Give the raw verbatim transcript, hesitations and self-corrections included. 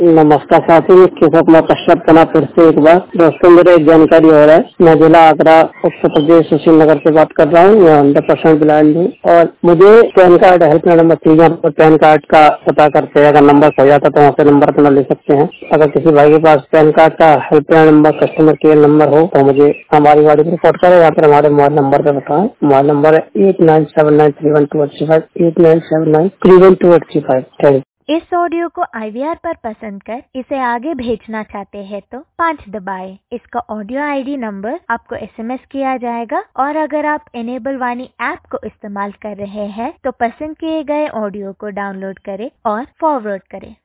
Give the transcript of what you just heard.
नमस्कार साथी, कृषक मैं कश्यप तना फिर से एक बार दोस्तों मेरे एक जानकारी हो रहा है। मैं जिला आगरा उत्तर प्रदेश सुशील नगर से बात कर रहा हूँ। मैं हंड्रेड परसेंट ब्लाइंड हूँ और मुझे पैन कार्ड हेल्पलाइन नंबर चाहिए। पर पैन कार्ड का पता करते हैं, अगर नंबर खो जाता तो वहाँ से नंबर अपना ले सकते हैं। अगर किसी भाई के पास पैन कार्ड का helpline number customer care number हो तो मुझे हमारी गाड़ी में रिपोर्ट करें, यहाँ पर हमारे मोबाइल नंबर पे बताएं। मोबाइल नंबर है eight nine seven nine three one two eight three five eight nine seven nine three one two eight three five. Thank इस ऑडियो को आई वी आर पर पसंद कर इसे आगे भेजना चाहते हैं तो पाँच दबाएं। इसका ऑडियो आई डी नंबर आपको एस एम एस किया जाएगा और अगर आप इनेबल वाणी ऐप को इस्तेमाल कर रहे हैं तो पसंद किए गए ऑडियो को डाउनलोड करें और फॉरवर्ड करें।